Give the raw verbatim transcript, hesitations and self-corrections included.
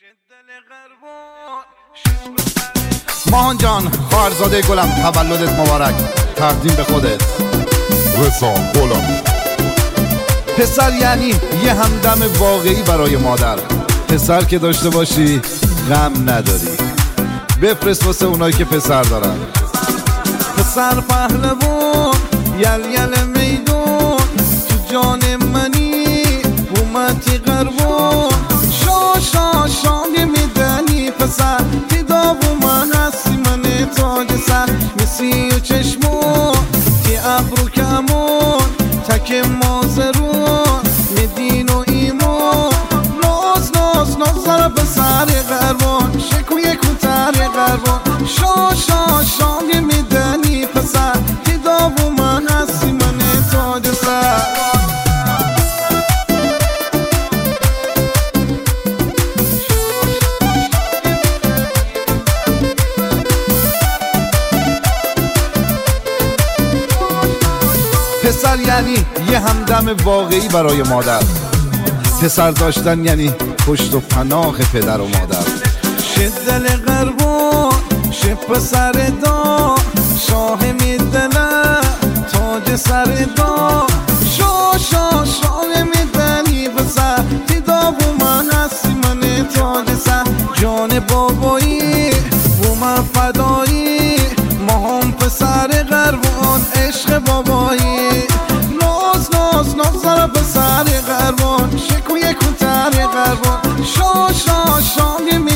ماهان جان خواهرزاده گلم تولدت مبارک. تقدیم به خودت رضا غلام. پسر یعنی یه همدم واقعی برای مادر. پسر که داشته باشی غم نداری. بفرست واسه اونایی که پسر دارن. پسر پهلوان یل یل میدون تو جان منی اومدی قربان. شا شا شانه میدنی پسر تی داو من هستی من تاج سر میسی و چشمون تی ابرو کمون تک مازرون میدین و ایمون ناز ناز ناز سر پسر قربان شکوی کتر قربان. شا شا شانه میدنی پسر تی داو من هستی من تاج سر. پسر یعنی یه همدم واقعی برای مادر. پسر داشتن یعنی پشت و پناه پدر و مادر. شه دل قربان شه پسر دا شاه میدنه تاج سر دا. شا شا شاه میدنی پسر تی داو من هستی من تاج سر. جان بابایی و من فدایی ماهم پسر قربان عشق بابایی. ناز ناز ناز سر پسر قربان شکوی کتر قربان. شا شا شانه